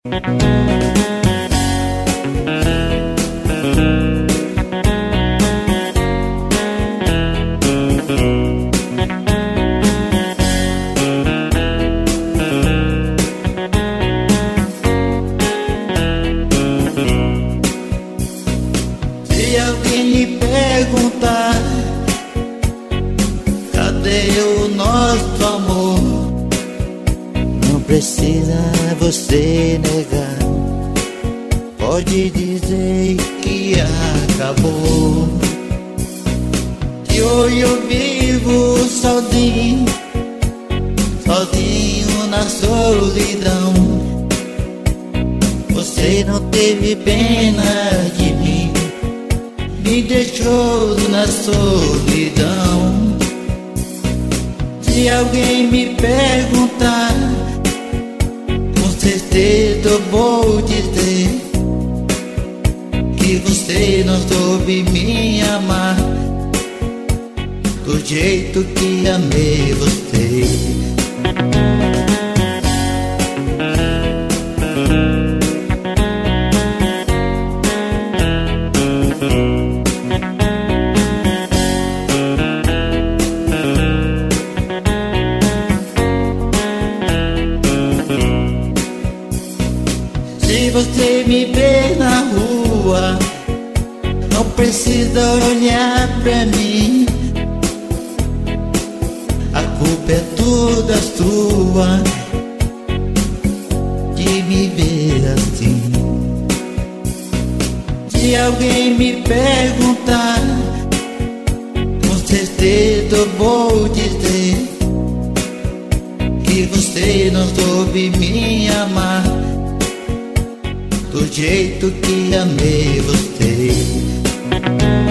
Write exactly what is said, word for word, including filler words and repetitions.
Se alguém me perguntar cadê o nosso amor, não precisa você negar, pode dizer que acabou. Que hoje eu vivo sozinho, sozinho na solidão. Você não teve pena de mim, me deixou na solidão. Se alguém me perguntar, com certeza eu vou dizer que você não soube me amar do jeito que amei você. Se você me vê na rua, não precisa olhar pra mim, a culpa é toda sua de me ver assim. Se alguém me perguntar, com certeza eu vou dizer que você não soube me amar do jeito que amei você.